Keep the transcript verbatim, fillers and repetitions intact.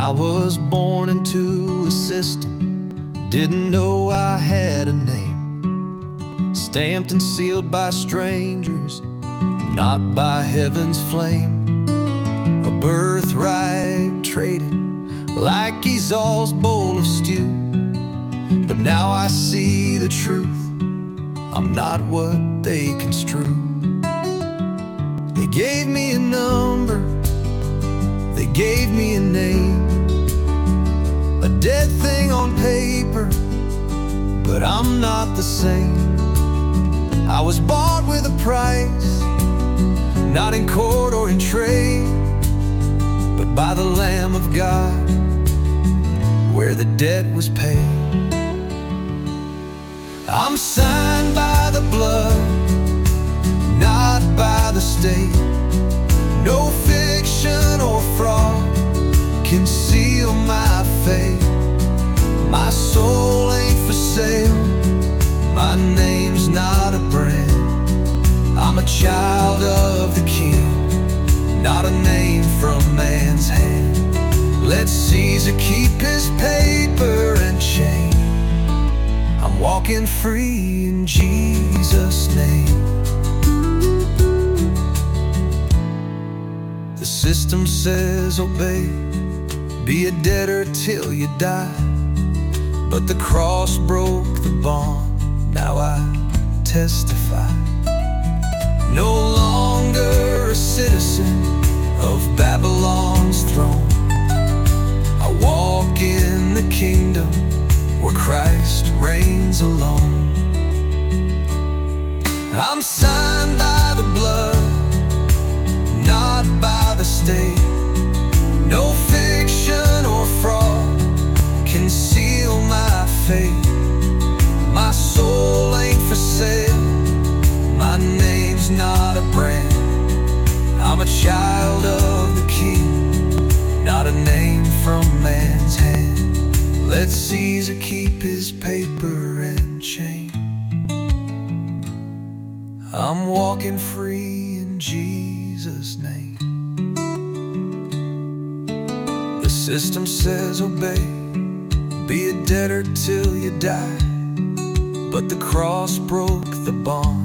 I was born into a system, didn't know I had a name, stamped and sealed by strangers, not by heaven's flame. A birthright traded like Esau's bowl of stew. But now I see the truth, I'm not what they construe. They gave me a number, they gave me a name, a dead thing on paper, but I'm not the same. I was bought with a price, not in court or in trade, but by the Lamb of God, where the debt was paid. I'm signed by the blood, not by the state. No fiction or fraud can seal my fate. My soul ain't for sale, my name's not a brand. I'm a child of the King, not a name from man's hand. Let Caesar keep his paper and chain. I'm walking free in Jesus' name. The system says obey, be a debtor till you die, but the cross broke the bond, now I testify. No longer a citizen of Babylon's throne, I walk in the kingdom where Christ reigns alone. I'm signed by the blood, not by the state. No fiction or fraud can seal my fate. My soul ain't for sale, my name's not a brand. I'm a child of the King, not a name from man's hand. Let Caesar keep his paper and chain. I'm walking free in Jesus' name. The system says obey, be a debtor till you die, but the cross broke the bond,